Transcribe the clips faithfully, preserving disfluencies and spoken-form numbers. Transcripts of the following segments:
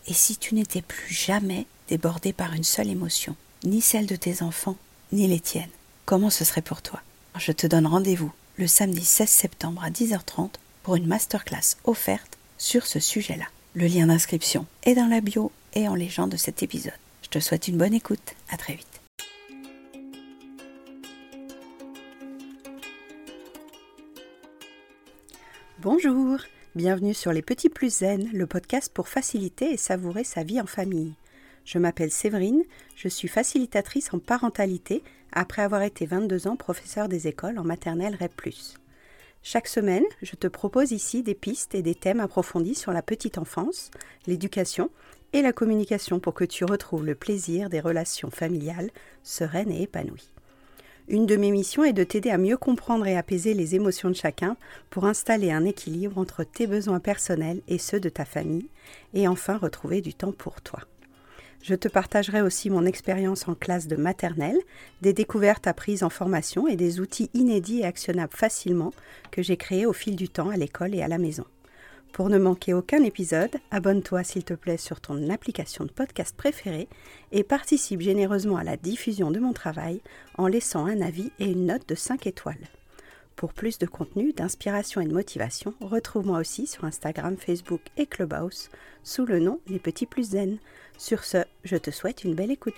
Et si tu n'étais plus jamais débordé par une seule émotion, ni celle de tes enfants, ni les tiennes, comment ce serait pour toi? Je te donne rendez-vous le samedi seize septembre à dix heures trente pour une masterclass offerte sur ce sujet-là. Le lien d'inscription est dans la bio et en légende de cet épisode. Je te souhaite une bonne écoute. À très vite. Bonjour, bienvenue sur Les Petits Plus Zen, le podcast pour faciliter et savourer sa vie en famille. Je m'appelle Séverine, je suis facilitatrice en parentalité après avoir été vingt-deux ans professeure des écoles en maternelle R E P plus. Chaque semaine, je te propose ici des pistes et des thèmes approfondis sur la petite enfance, l'éducation et la communication pour que tu retrouves le plaisir des relations familiales sereines et épanouies. Une de mes missions est de t'aider à mieux comprendre et apaiser les émotions de chacun pour installer un équilibre entre tes besoins personnels et ceux de ta famille et enfin retrouver du temps pour toi. Je te partagerai aussi mon expérience en classe de maternelle, des découvertes apprises en formation et des outils inédits et actionnables facilement que j'ai créés au fil du temps à l'école et à la maison. Pour ne manquer aucun épisode, abonne-toi s'il te plaît sur ton application de podcast préférée et participe généreusement à la diffusion de mon travail en laissant un avis et une note de cinq étoiles. Pour plus de contenu, d'inspiration et de motivation, retrouve-moi aussi sur Instagram, Facebook et Clubhouse sous le nom Les Petits Plus Zen. Sur ce, je te souhaite une belle écoute.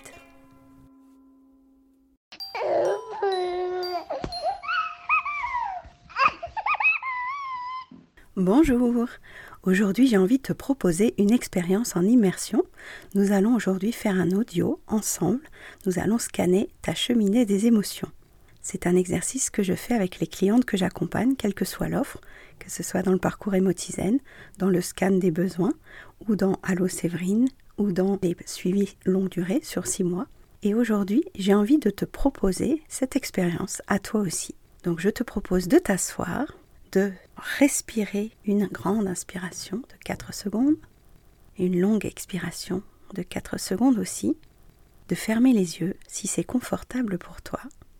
Bonjour, aujourd'hui j'ai envie de te proposer une expérience en immersion. Nous allons aujourd'hui faire un audio ensemble, nous allons scanner ta cheminée des émotions. C'est un exercice que je fais avec les clientes que j'accompagne, quelle que soit l'offre, que ce soit dans le parcours Emotizen, dans le scan des besoins, ou dans Allo Séverine, ou dans les suivis longue durée sur six mois. Et aujourd'hui, j'ai envie de te proposer cette expérience à toi aussi. Donc je te propose de t'asseoir, de respirer une grande inspiration de quatre secondes, une longue expiration de quatre secondes aussi, de fermer les yeux si c'est confortable pour toi,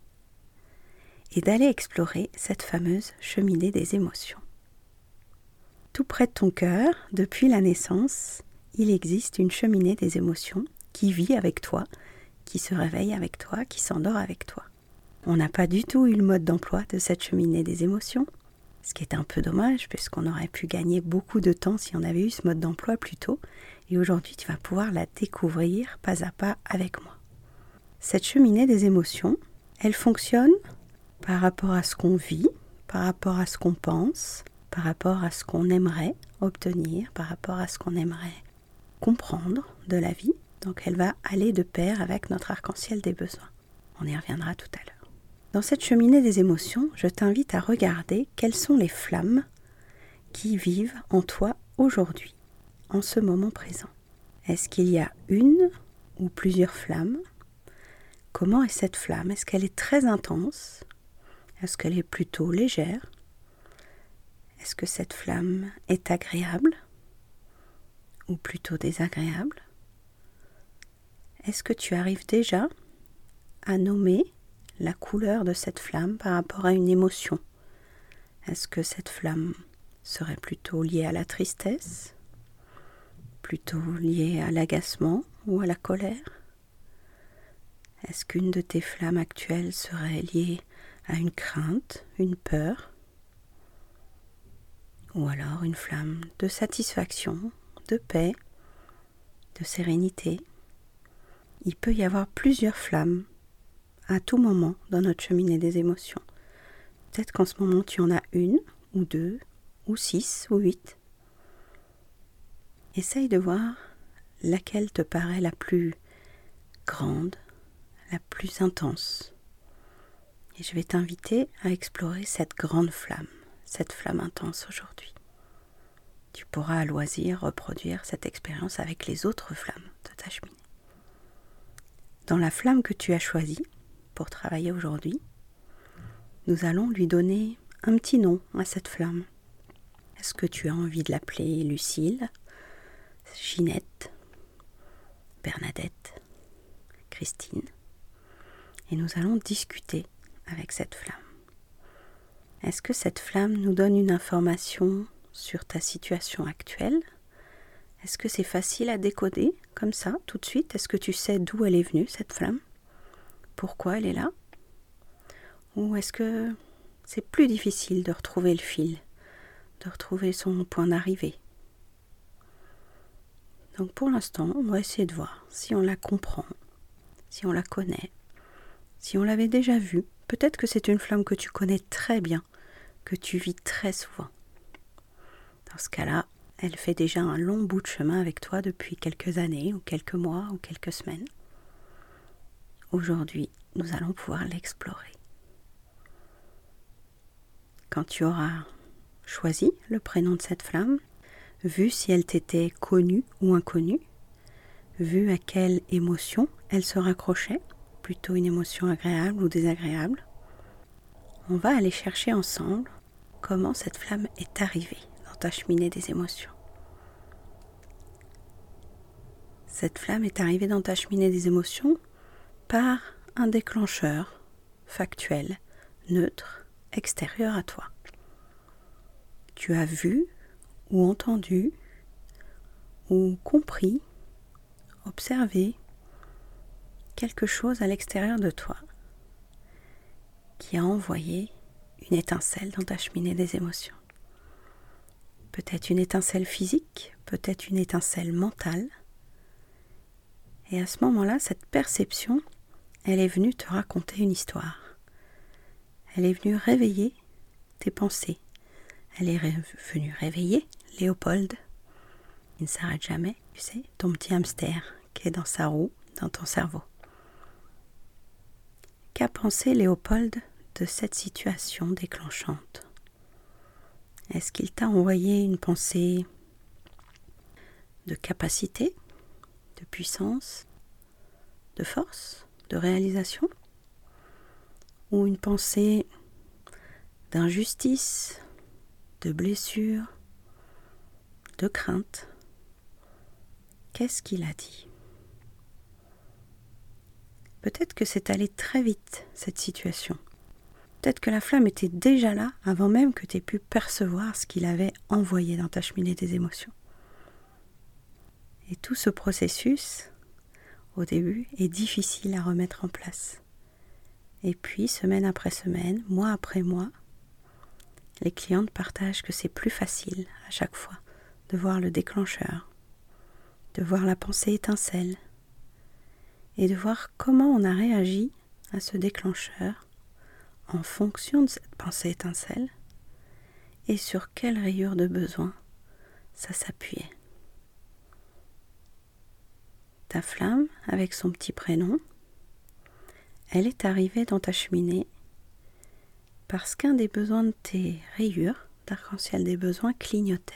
et d'aller explorer cette fameuse cheminée des émotions. Tout près de ton cœur, depuis la naissance, il existe une cheminée des émotions qui vit avec toi, qui se réveille avec toi, qui s'endort avec toi. On n'a pas du tout eu le mode d'emploi de cette cheminée des émotions, ce qui est un peu dommage puisqu'on aurait pu gagner beaucoup de temps si on avait eu ce mode d'emploi plus tôt. Et aujourd'hui, tu vas pouvoir la découvrir pas à pas avec moi. Cette cheminée des émotions, elle fonctionne par rapport à ce qu'on vit, par rapport à ce qu'on pense, par rapport à ce qu'on aimerait obtenir, par rapport à ce qu'on aimerait comprendre de la vie. Donc elle va aller de pair avec notre arc-en-ciel des besoins. On y reviendra tout à l'heure. Dans cette cheminée des émotions, je t'invite à regarder quelles sont les flammes qui vivent en toi aujourd'hui, en ce moment présent. Est-ce qu'il y a une ou plusieurs flammes? Comment est cette flamme? Est-ce qu'elle est très intense? Est-ce qu'elle est plutôt légère? Est-ce que cette flamme est agréable ou plutôt désagréable? Est-ce que tu arrives déjà à nommer la couleur de cette flamme par rapport à une émotion? Est-ce que cette flamme serait plutôt liée à la tristesse, plutôt liée à l'agacement ou à la colère? Est-ce qu'une de tes flammes actuelles serait liée à une crainte, une peur, ou alors une flamme de satisfaction, de paix, de sérénité? Il peut y avoir plusieurs flammes à tout moment dans notre cheminée des émotions. Peut-être qu'en ce moment tu en as une, ou deux, ou six, ou huit. Essaye de voir laquelle te paraît la plus grande, la plus intense. Et je vais t'inviter à explorer cette grande flamme, cette flamme intense aujourd'hui. Tu pourras à loisir reproduire cette expérience avec les autres flammes de ta cheminée. Dans la flamme que tu as choisie pour travailler aujourd'hui, nous allons lui donner un petit nom à cette flamme. Est-ce que tu as envie de l'appeler Lucille, Ginette, Bernadette, Christine? Et nous allons discuter avec cette flamme. Est-ce que cette flamme nous donne une information sur ta situation actuelle? Est-ce que c'est facile à décoder comme ça, tout de suite? Est-ce que tu sais d'où elle est venue, cette flamme? Pourquoi elle est là? Ou est-ce que c'est plus difficile de retrouver le fil, de retrouver son point d'arrivée? Donc pour l'instant, on va essayer de voir si on la comprend, si on la connaît, si on l'avait déjà vue. Peut-être que c'est une flamme que tu connais très bien, que tu vis très souvent. Dans ce cas-là, elle fait déjà un long bout de chemin avec toi depuis quelques années, ou quelques mois, ou quelques semaines. Aujourd'hui, nous allons pouvoir l'explorer. Quand tu auras choisi le prénom de cette flamme, vu si elle t'était connue ou inconnue, vu à quelle émotion elle se raccrochait, plutôt une émotion agréable ou désagréable, on va aller chercher ensemble comment cette flamme est arrivée dans ta cheminée des émotions. Cette flamme est arrivée dans ta cheminée des émotions par un déclencheur factuel, neutre, extérieur à toi. Tu as vu ou entendu ou compris, observé quelque chose à l'extérieur de toi qui a envoyé une étincelle dans ta cheminée des émotions. Peut-être une étincelle physique, peut-être une étincelle mentale. Et à ce moment-là, cette perception, elle est venue te raconter une histoire. Elle est venue réveiller tes pensées. Elle est ré- venue réveiller Léopold. Il ne s'arrête jamais, tu sais, ton petit hamster qui est dans sa roue, dans ton cerveau. Qu'a pensé Léopold de cette situation déclenchante? Est-ce qu'il t'a envoyé une pensée de capacité, de puissance, de force, de réalisation? Ou une pensée d'injustice, de blessure, de crainte? Qu'est-ce qu'il a dit? Peut-être que c'est allé très vite, cette situation. Peut-être que la flamme était déjà là avant même que tu aies pu percevoir ce qu'il avait envoyé dans ta cheminée des émotions. Et tout ce processus, au début, est difficile à remettre en place. Et puis, semaine après semaine, mois après mois, les clientes partagent que c'est plus facile à chaque fois de voir le déclencheur, de voir la pensée étincelle et de voir comment on a réagi à ce déclencheur en fonction de cette pensée étincelle et sur quelle rayure de besoin ça s'appuyait. Ta flamme, avec son petit prénom, elle est arrivée dans ta cheminée parce qu'un des besoins de tes rayures d'arc-en-ciel des besoins clignotait.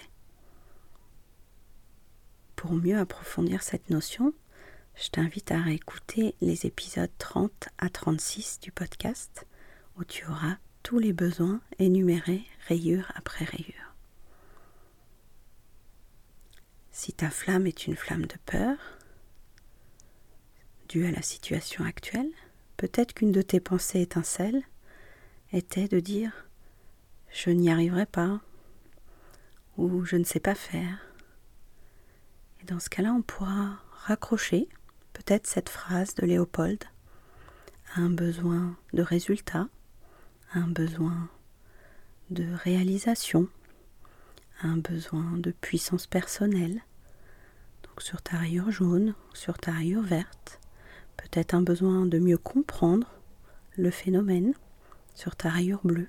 Pour mieux approfondir cette notion, je t'invite à réécouter les épisodes trente à trente-six du podcast où tu auras tous les besoins énumérés rayure après rayure. Si ta flamme est une flamme de peur, due à la situation actuelle, peut-être qu'une de tes pensées étincelles était de dire « je n'y arriverai pas » ou « je ne sais pas faire ». Et dans ce cas-là, on pourra raccrocher peut-être cette phrase de Léopold à un besoin de résultat, à un besoin de réalisation, à un besoin de puissance personnelle. Donc sur ta rayure jaune, sur ta rayure verte, peut-être un besoin de mieux comprendre le phénomène sur ta rayure bleue.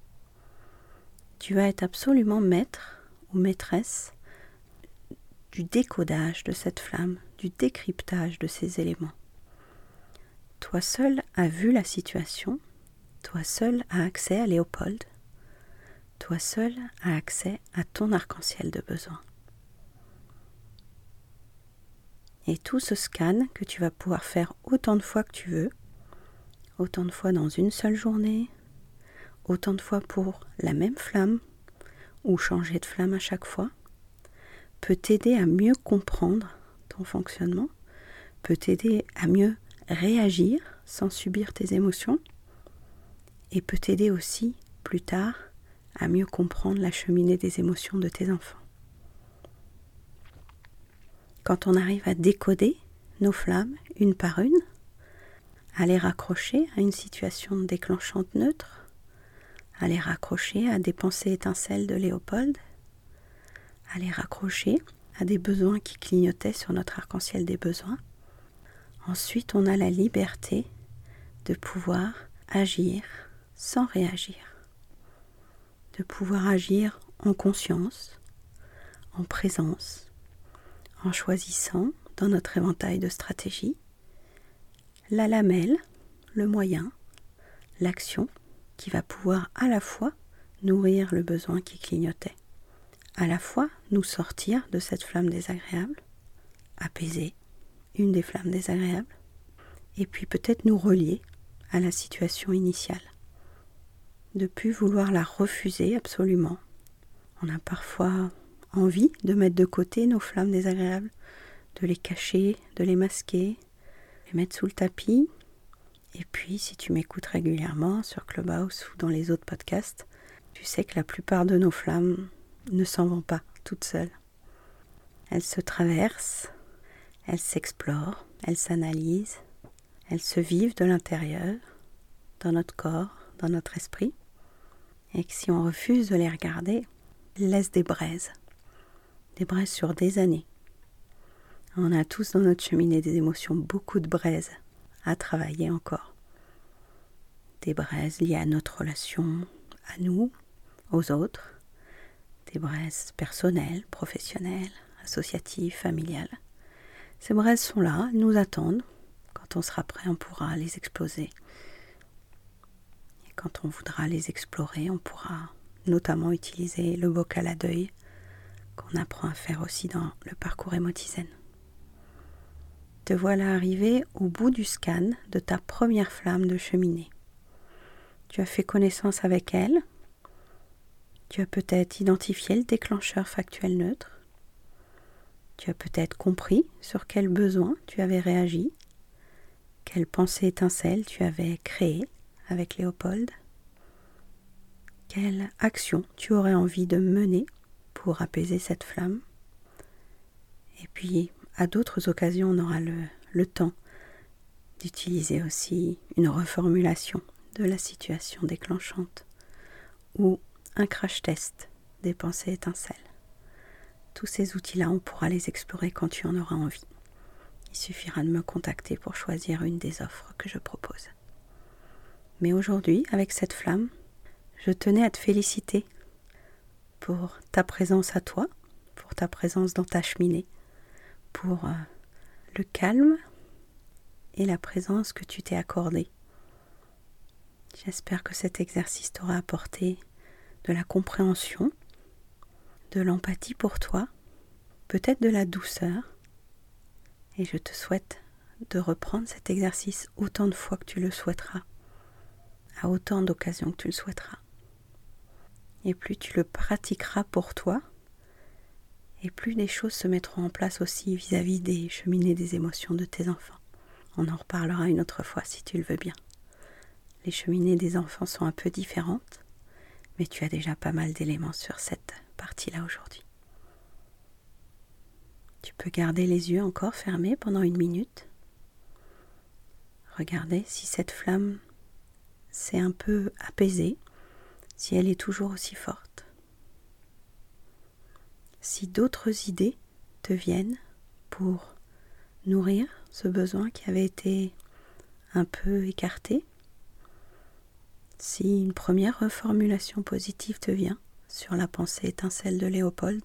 Tu vas être absolument maître ou maîtresse du décodage de cette flamme, du décryptage de ces éléments. Toi seul as vu la situation, toi seul as accès à Léopold, toi seul as accès à ton arc-en-ciel de besoin. Et tout ce scan que tu vas pouvoir faire autant de fois que tu veux, autant de fois dans une seule journée, autant de fois pour la même flamme, ou changer de flamme à chaque fois, peut t'aider à mieux comprendre ton fonctionnement, peut t'aider à mieux réagir sans subir tes émotions, et peut t'aider aussi, plus tard, à mieux comprendre la cheminée des émotions de tes enfants. quand on arrive à décoder nos flammes une par une, à les raccrocher à une situation déclenchante neutre, à les raccrocher à des pensées étincelles de Léopold, à les raccrocher à des besoins qui clignotaient sur notre arc-en-ciel des besoins. Ensuite, on a la liberté de pouvoir agir sans réagir, de pouvoir agir en conscience, en présence, en choisissant dans notre éventail de stratégies la lamelle, le moyen, l'action qui va pouvoir à la fois nourrir le besoin qui clignotait, à la fois nous sortir de cette flamme désagréable, apaiser une des flammes désagréables, et puis peut-être nous relier à la situation initiale. De plus vouloir la refuser absolument. On a parfois envie de mettre de côté nos flammes désagréables, de les cacher, de les masquer, les mettre sous le tapis. Et puis, si tu m'écoutes régulièrement sur Clubhouse ou dans les autres podcasts, tu sais que la plupart de nos flammes ne s'en vont pas toutes seules. Elles se traversent, elles s'explorent, elles s'analysent, elles se vivent de l'intérieur, dans notre corps, dans notre esprit. Et que si on refuse de les regarder, elles laissent des braises. Des braises sur des années. On a tous dans notre cheminée des émotions beaucoup de braises à travailler encore. Des braises liées à notre relation, à nous, aux autres. Des braises personnelles, professionnelles, associatives, familiales. Ces braises sont là, elles nous attendent. Quand on sera prêt, on pourra les exploser. Et quand on voudra les explorer, on pourra notamment utiliser le bocal à deuil qu'on apprend à faire aussi dans le parcours Emotizen. Te voilà arrivé au bout du scan de ta première flamme de cheminée. Tu as fait connaissance avec elle. Tu as peut-être identifié le déclencheur factuel neutre. Tu as peut-être compris sur quel besoin tu avais réagi, quelle pensée étincelle tu avais créée avec Léopold, quelle action tu aurais envie de mener pour apaiser cette flamme. Et puis, à d'autres occasions, on aura le, le temps d'utiliser aussi une reformulation de la situation déclenchante ou un crash test des pensées étincelles. Tous ces outils-là, on pourra les explorer quand tu en auras envie. Il suffira de me contacter pour choisir une des offres que je propose. Mais aujourd'hui, avec cette flamme, je tenais à te féliciter pour ta présence à toi, pour ta présence dans ta cheminée, pour euh, le calme et la présence que tu t'es accordée. J'espère que cet exercice t'aura apporté de la compréhension, de l'empathie pour toi, peut-être de la douceur. Et je te souhaite de reprendre cet exercice autant de fois que tu le souhaiteras, à autant d'occasions que tu le souhaiteras. Et plus tu le pratiqueras pour toi, et plus des choses se mettront en place aussi vis-à-vis des cheminées des émotions de tes enfants. On en reparlera une autre fois si tu le veux bien. Les cheminées des enfants sont un peu différentes, mais tu as déjà pas mal d'éléments sur cette partie-là aujourd'hui. Tu peux garder les yeux encore fermés pendant une minute. Regardez si cette flamme s'est un peu apaisée, si elle est toujours aussi forte. Si d'autres idées te viennent pour nourrir ce besoin qui avait été un peu écarté, si une première reformulation positive te vient sur la pensée étincelle de Léopold,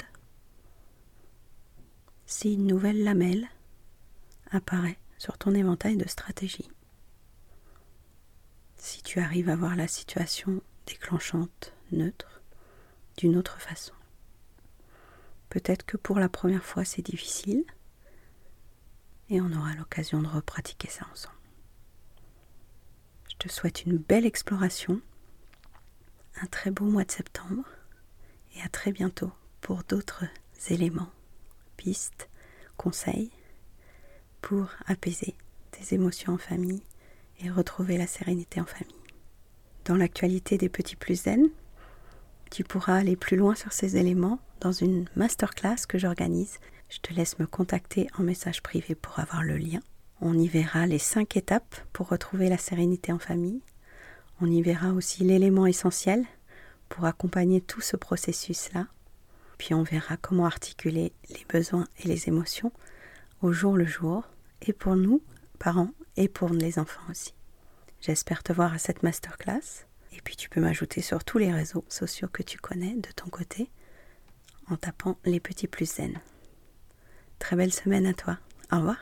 si une nouvelle lamelle apparaît sur ton éventail de stratégies, si tu arrives à voir la situation déclenchante, neutre, d'une autre façon. Peut-être que pour la première fois c'est difficile et on aura l'occasion de repratiquer ça ensemble. Je te souhaite une belle exploration, un très beau mois de septembre et à très bientôt pour d'autres éléments, pistes, conseils pour apaiser tes émotions en famille et retrouver la sérénité en famille. Dans l'actualité des Petits Plus Zen, tu pourras aller plus loin sur ces éléments dans une masterclass que j'organise Je te laisse me contacter en message privé pour avoir le lien. On y verra les cinq étapes pour retrouver la sérénité en famille. On y verra aussi l'élément essentiel pour accompagner tout ce processus-là. Puis on verra comment articuler les besoins et les émotions au jour le jour, et pour nous, parents, et pour les enfants aussi. J'espère te voir à cette masterclass. Et puis tu peux m'ajouter sur tous les réseaux sociaux que tu connais de ton côté en tapant les petits plus zen. Très belle semaine à toi. Au revoir.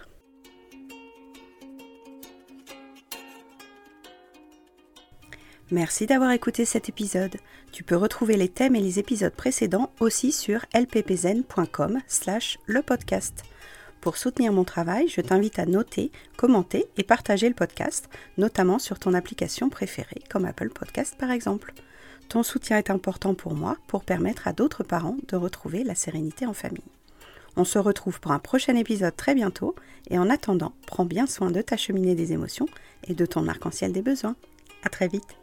Merci d'avoir écouté cet épisode. Tu peux retrouver les thèmes et les épisodes précédents aussi sur lppzen point com slash le podcast. Pour soutenir mon travail, je t'invite à noter, commenter et partager le podcast, notamment sur ton application préférée, comme Apple Podcast par exemple. Ton soutien est important pour moi pour permettre à d'autres parents de retrouver la sérénité en famille. On se retrouve pour un prochain épisode très bientôt et en attendant, prends bien soin de ta cheminée des émotions et de ton arc-en-ciel des besoins. À très vite.